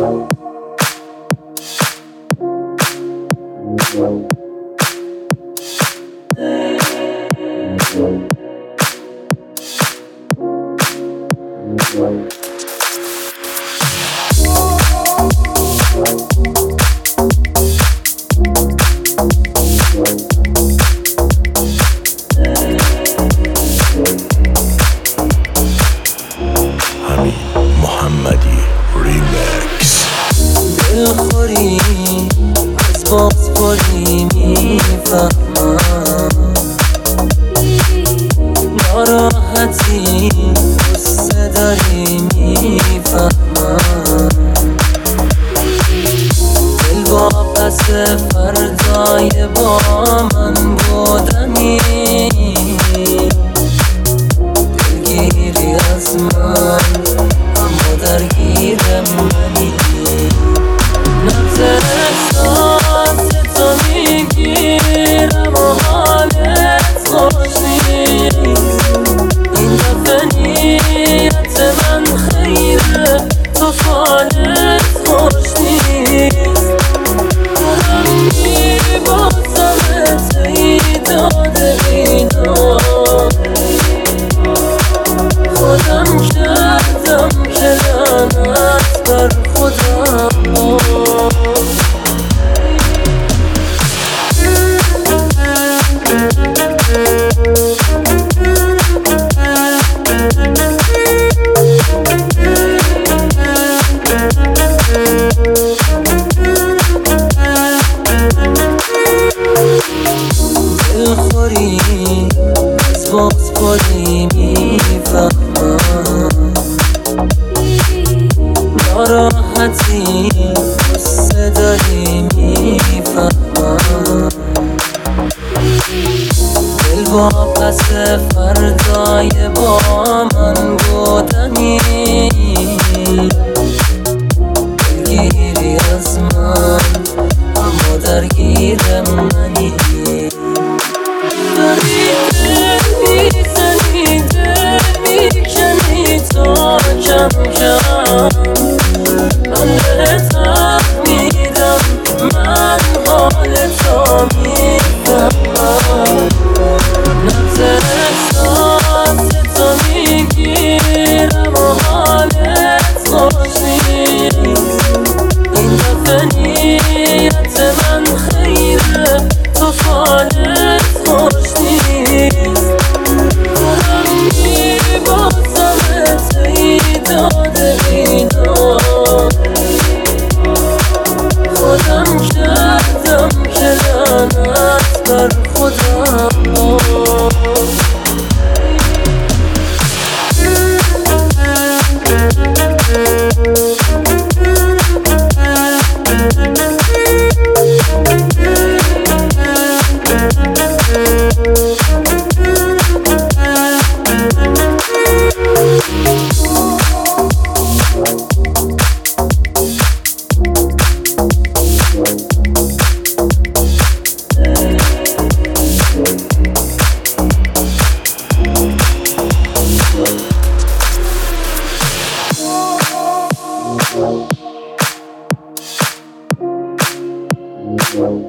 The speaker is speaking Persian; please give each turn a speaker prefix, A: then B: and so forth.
A: محمدی ریمکس.
B: دلخوری از بازخوری میفهمم، ناراحتی قصه داری میفهمم، دل با پس فردای با من بودنی، دلگیری از من اما درگیر منی، نبض احساس تو میگیرم و حالت خوش نیست، این دفعه نیت من خیره تو فالت خوش نیست، دارم میبازمت ای داده بیدار، خودم کردم که لعنت بر خودم. دلخوری از بازخوری میفهمم، ناراحتی قصه داری میفهمم، دل با پس فردای با من بودنی، دلگیری از من اما درگیر منی، داری دل میزنی دل میکنی تا کم کم، من بهت حق میدم من حال تو میفهمم، نبض احساس تو میگیرم و حالت خوش نیست، این دفعه نیت من خیره تو فالت خوش نیست، دارم میبازمت ای داده بیدار، خودم کردم که لعنت بر خودم.
A: Well.